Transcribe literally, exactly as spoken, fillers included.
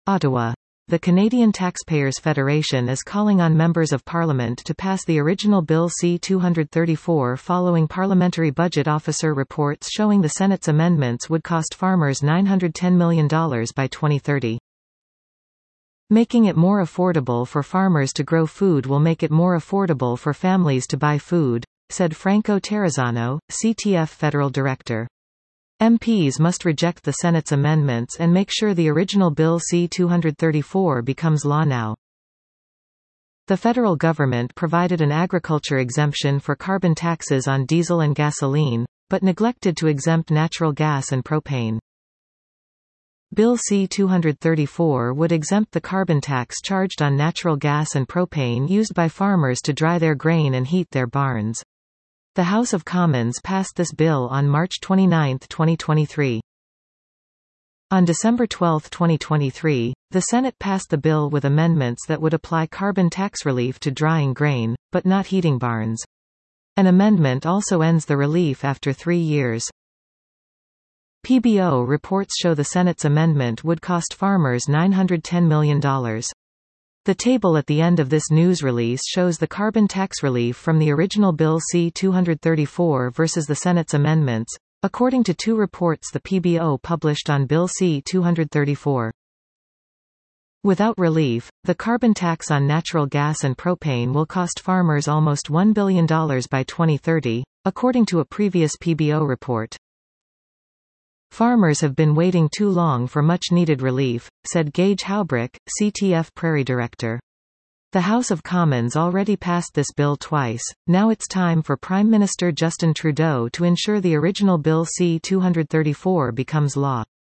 Ottawa. The Canadian Taxpayers Federation is calling on members of Parliament to pass the original Bill C two thirty-four following Parliamentary Budget Officer reports showing the Senate's amendments would cost farmers nine hundred ten million dollars by twenty thirty. Making it more affordable for farmers to grow food will make it more affordable for families to buy food, said Franco Terrazzano, C T F Federal Director. M Ps must reject the Senate's amendments and make sure the original Bill C two thirty-four becomes law now. The federal government provided an agriculture exemption for carbon taxes on diesel and gasoline, but neglected to exempt natural gas and propane. Bill C two thirty-four would exempt the carbon tax charged on natural gas and propane used by farmers to dry their grain and heat their barns. The House of Commons passed this bill on March twenty-ninth, twenty twenty-three. On December twelfth, twenty twenty-three, the Senate passed the bill with amendments that would apply carbon tax relief to drying grain, but not heating barns. An amendment also ends the relief after three years. P B O reports show the Senate's amendment would cost farmers nine hundred ten million dollars. The table at the end of this news release shows the carbon tax relief from the original Bill C two thirty-four versus the Senate's amendments, according to two reports the P B O published on Bill C two thirty-four. Without relief, the carbon tax on natural gas and propane will cost farmers almost one billion dollars by twenty thirty, according to a previous P B O report. Farmers have been waiting too long for much-needed relief, said Gage Haubrick, C T F Prairie Director. The House of Commons already passed this bill twice, now it's time for Prime Minister Justin Trudeau to ensure the original Bill C two thirty-four becomes law.